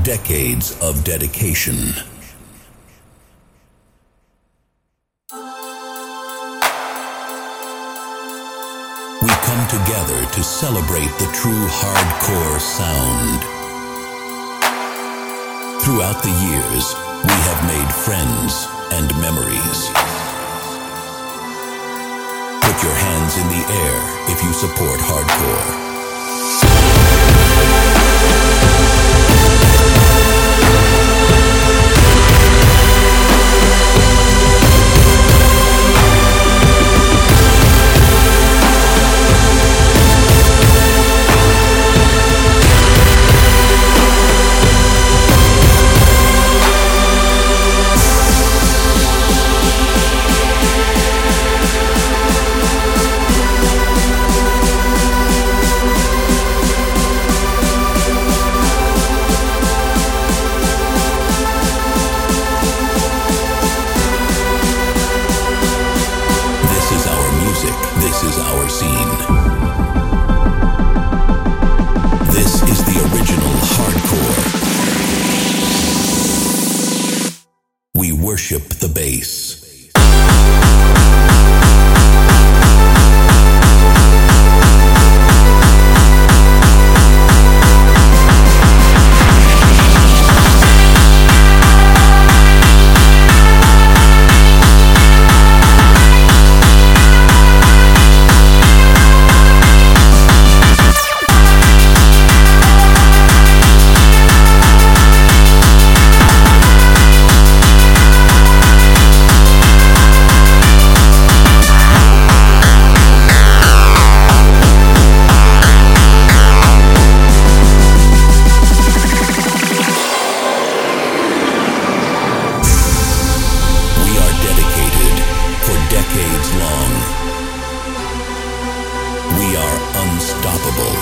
Decades of dedication. We come together to celebrate the true hardcore sound. Throughout the years, we have made friends and memories. Put your hands in the air if you support hardcore. This is our scene. This is the original hardcore. We worship the bass. We are unstoppable.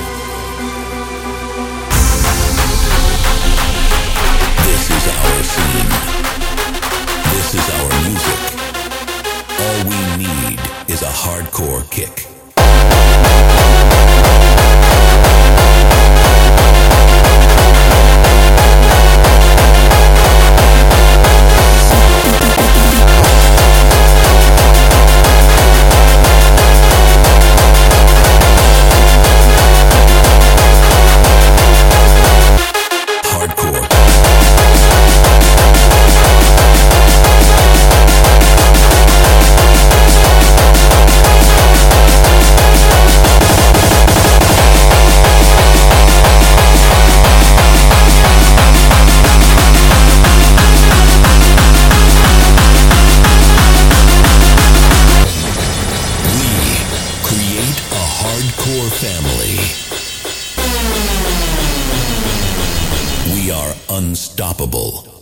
This is our scene. This is our music. All we need is a hardcore kick. Hardcore family. We are unstoppable.